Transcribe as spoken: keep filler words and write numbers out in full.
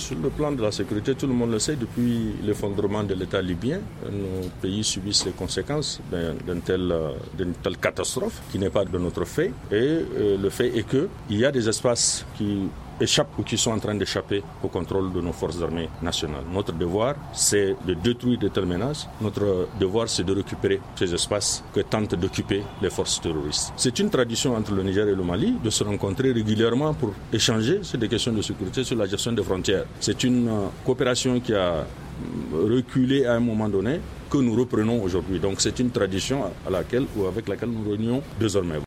Sur le plan de la sécurité, tout le monde le sait, depuis l'effondrement de l'État libyen, nos pays subissent les conséquences d'une telle, d'une telle catastrophe qui n'est pas de notre fait. Et euh, le fait est qu'il y a des espaces qui échappent ou qui sont en train d'échapper au contrôle de nos forces armées nationales. Notre devoir, c'est de détruire de telles menaces. Notre devoir, c'est de récupérer ces espaces que tentent d'occuper les forces terroristes. C'est une tradition entre le Niger et le Mali de se rencontrer régulièrement pour échanger sur des questions de sécurité, sur la gestion des frontières. C'est une coopération qui a reculé à un moment donné, que nous reprenons aujourd'hui. Donc c'est une tradition à laquelle ou avec laquelle nous renions désormais.